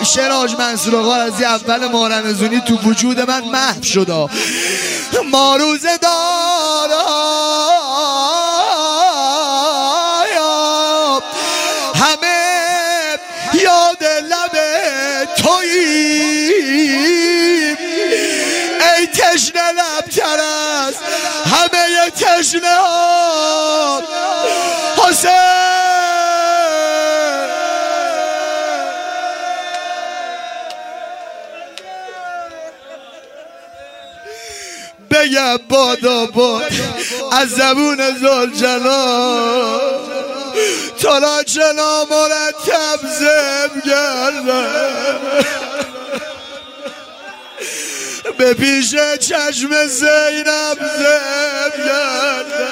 شراج منصور آقا از اول ماه رمضانی تو وجود من محو شد. ما روزه دارا همه یاد لب توییم، ای تشنه لبتر است همه تشنه ها حسین. بگم بادا باد از زبون زلجلال تا چنا مرتب زم گردم به پیش چشم زینب زم گردم.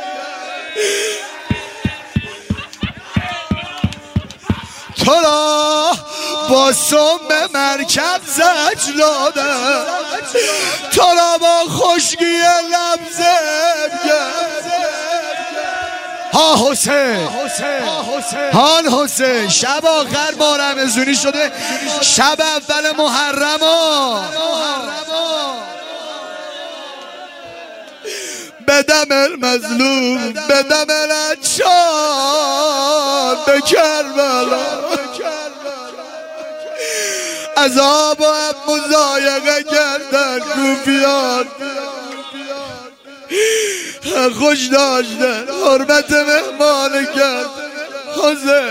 تو را با سم مرکب زج دادم، تو را با خشکی لب زم گردم. ها حسین، هان حسین، شب آخر ماه رمضانی شده، شب اول محرم ها. بدم المظلوم بدم العطشان به کربلا، عذاب و مضایقه کردن کوفیان، خوش داشتن حرمت مهمان کرد حسین.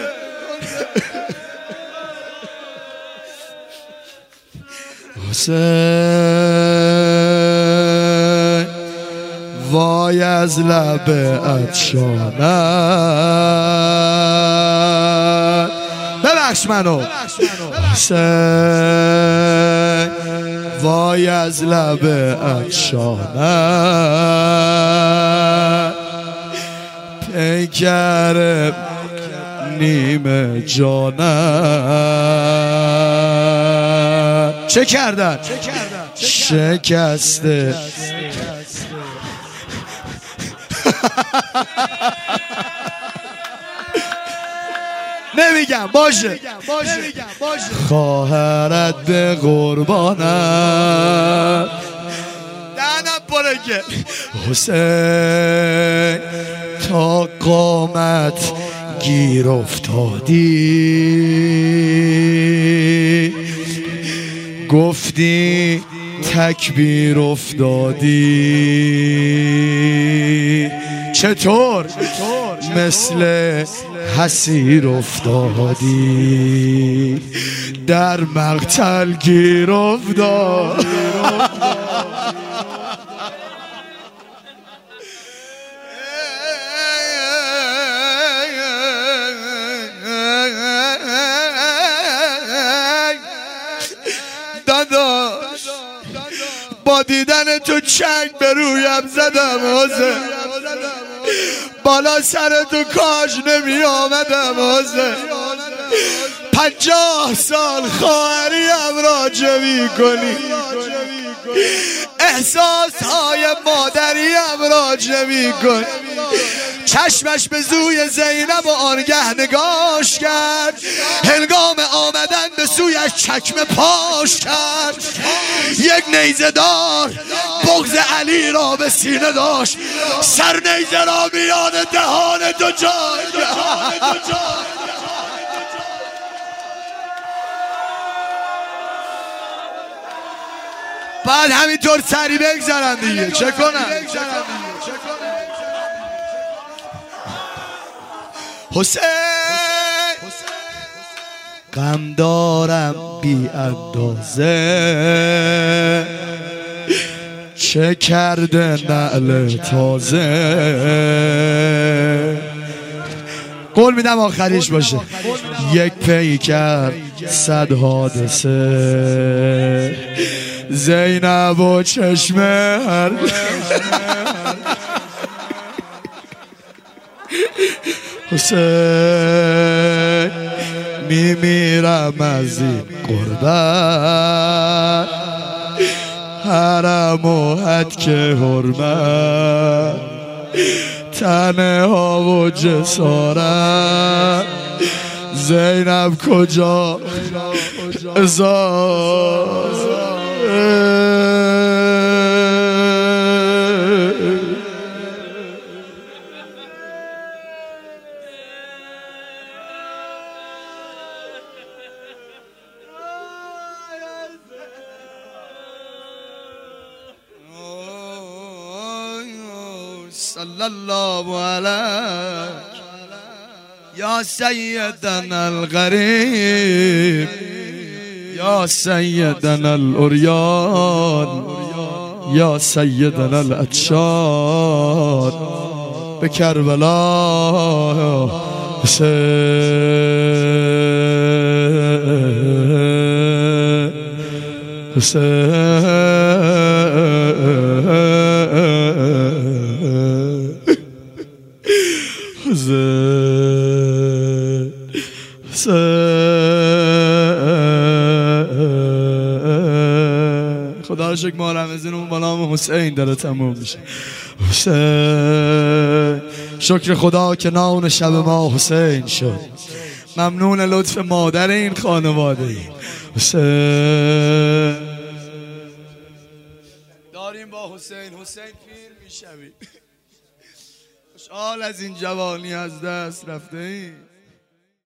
حسین وای از لب عطشانت، ببخش منو حسین وای از لب عطشانت، پیکر نیمه جانت. چه کردن؟ شکسته نمیگم باشه خواهرت به قربانت، دهنم پره که حسین تا قامت گیر افتادی، گفتی تکبیر افتادی، چطور مثل حسیر افتادی، در مقتل گیر افتاد. داداش با دیدن تو چنگ به رویم زدم حسین، بالا سر تو کاش نمی آمدم حسین. 50 سال خواهریم را جوی کنی، احساسهای مادریم را جوی کنی. چشمش به زوی زینب و آنگه نگاش کرد، هنگام آمدن به سویش چکمه پاش کرد. یک نیزه دار بغض علی را به سینه داشت، سر نیزه را میان دهان تو جای. بعد همینطور سری بگذارم دیگه، چه کنم؟ حسین غم دارم بی اندازه، چه کرده نعل تازه. قول میدم آخریش باشه. یک پیکر 100 حادثه، زینب و چشمه هر حسین میمیرم از این قربت، حرم و حد که حرمت، تنها و جسارت زینب کجا صلی الله علیک یا سیدنا الغریب یا سیدنا العریان یا سیدنا العطشان به کربلا خدا رو شکر ما رمضانمون با نام حسین داره تموم میشه. حسین شکر خدا که نان شب ما حسین شد. ممنون لطف مادر این خانواده. حسین داریم با حسین پیر میشویم. خوشحال از این جوانی از دست رفته ایم.